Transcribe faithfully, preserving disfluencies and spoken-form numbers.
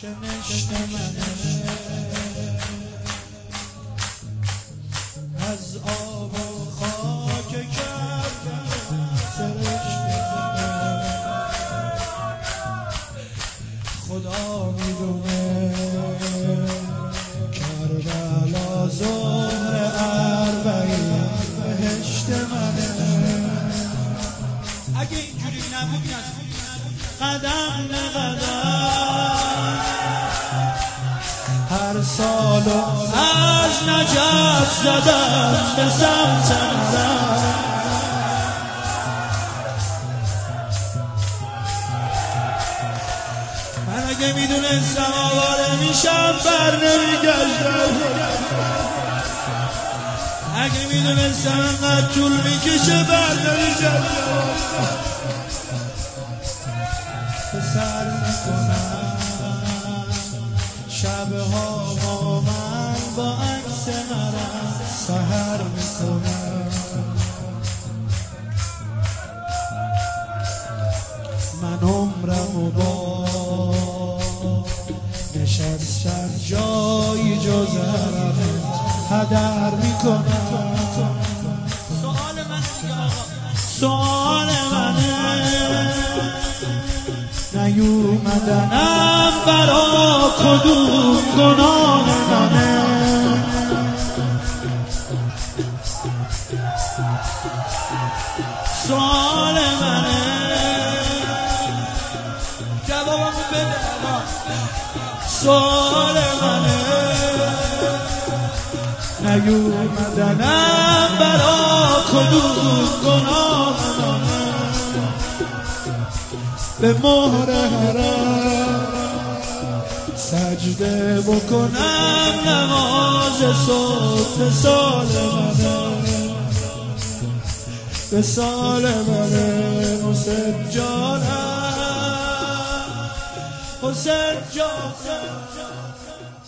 کنشت منه از آب و خاک کردم سرشت منه خدا میدونه کربلا ظهر اربعین بهشت منه. اگه اینجوری نبود قدم به قدم هر سال از نجف زدم به سمت نظر من اگه میدونستم آواره میشم بر نمیگشتم اگه میدونستم انقدر طول میکشه بر نمیگشتم سر میکنم شبها با من با عکس مرم سحر میکنم من عمرم و با نشستن جایی جز عربت هدر میکنم. سوال من دیگه آقا سوال منه نیومدنم برا کدوم گناه منه سوال منه جوابمو بده آقا سوال منه نیومدنم برا کدوم گناه منه به مهر حرم سجده بکنم نماز صبح به سال منه به سال منه حسین جانم حسین جانم